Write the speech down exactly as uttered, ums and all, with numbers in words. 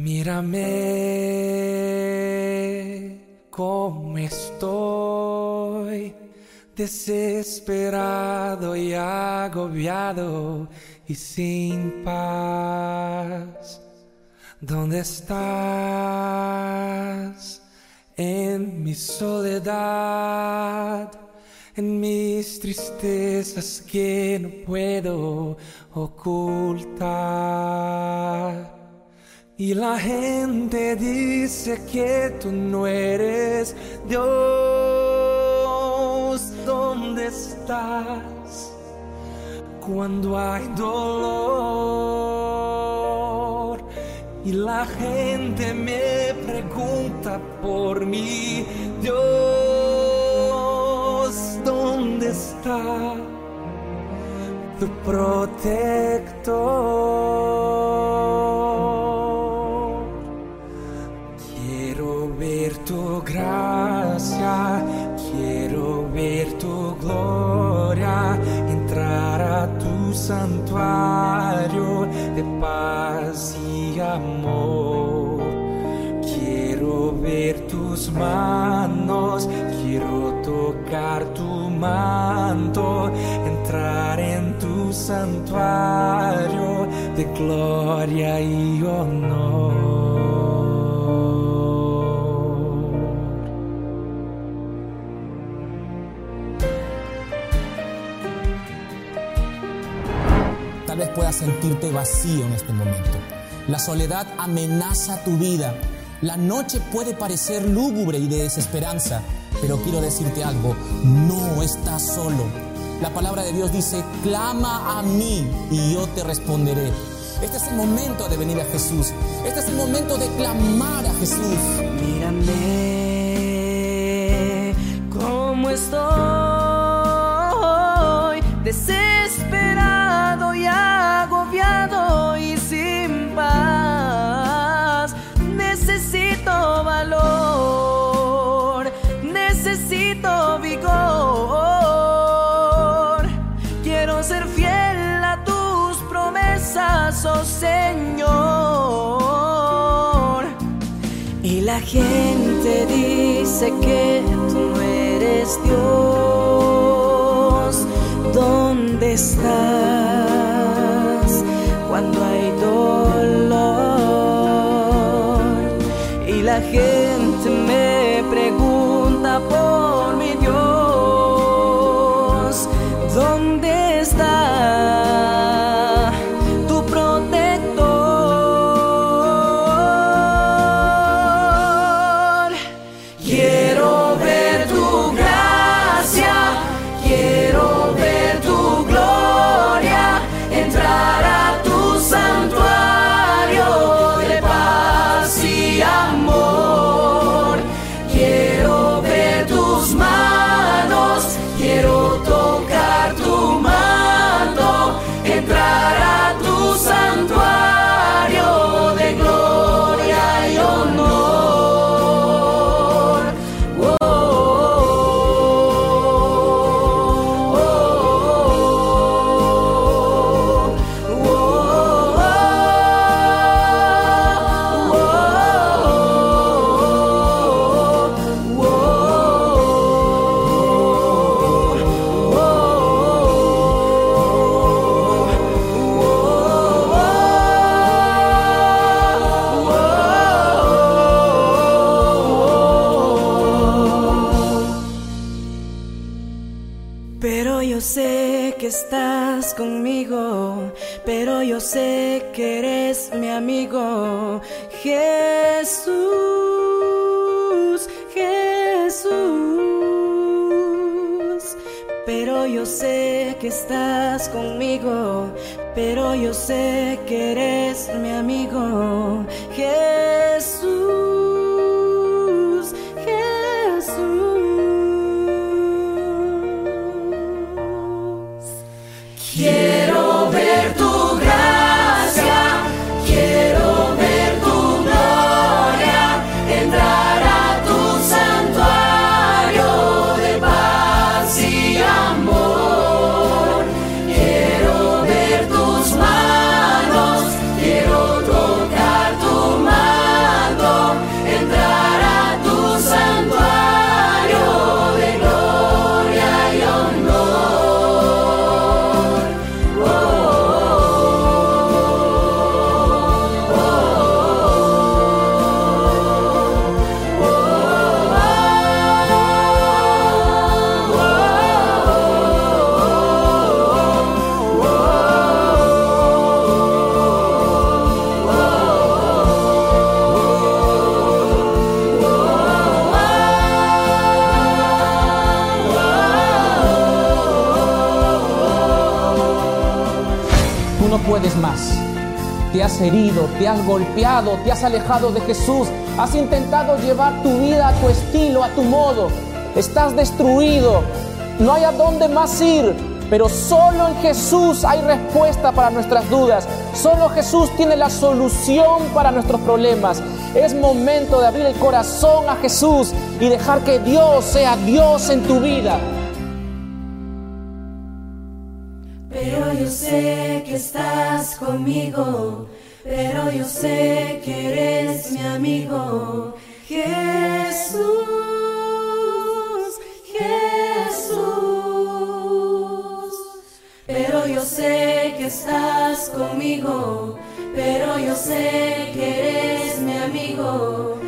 Mírame cómo estoy, desesperado y agobiado y sin paz. ¿Dónde estás? En mi soledad, en mis tristezas que no puedo ocultar. Y la gente dice que tú no eres Dios. ¿Dónde estás cuando hay dolor? Y la gente me pregunta por mí, Dios, ¿dónde está tu protector? Quiero ver tu gracia, quiero ver tu gloria, entrar a tu santuario de paz y amor. Quiero ver tus manos, quiero tocar tu manto, entrar en tu santuario de gloria y honor. Tal vez puedas sentirte vacío en este momento. La soledad amenaza tu vida. La noche puede parecer lúgubre y de desesperanza, pero quiero decirte algo, no estás solo. La palabra de Dios dice, clama a mí y yo te responderé. Este es el momento de venir a Jesús. Este es el momento de clamar a Jesús. Mírame cómo estoy, desesperado y agobiado y sin paz. Necesito valor, necesito vigor. Quiero ser fiel a tus promesas, oh Señor. Y la gente dice que tú no eres Dios. ¿Dónde estás cuando hay dolor? Y la gente me pregunta por mi Dios, ¿dónde está tu protector? Quiero ver tu gracia, quiero ver tu gloria, entrar a tu santuario de paz y amor. Quiero ver tus manos, quiero tocar tu manto, entrar a tu santuario de gloria y honor. Oh, oh, oh, oh, oh, Pero yo sé que estás conmigo, pero yo sé que eres mi amigo, Jesús, Jesús. Pero yo sé que estás conmigo, pero yo sé que eres mi amigo, Jesús, Jesús. Quiero ver tu gracia, quiero ver tu gloria, entrar a tu santuario de paz y amor. Quiero ver tus manos, quiero tocar tu mano. te has herido, te has golpeado, te has alejado de Jesús, has intentado llevar tu vida a tu estilo, a tu modo, estás destruido, no hay a dónde más ir, pero solo en Jesús hay respuesta para nuestras dudas, solo Jesús tiene la solución para nuestros problemas. Es momento de abrir el corazón a Jesús y dejar que Dios sea Dios en tu vida. Pero yo sé que estás conmigo, pero yo sé que eres mi amigo. Jesús, Jesús. Pero yo sé que estás conmigo, pero yo sé que eres mi amigo.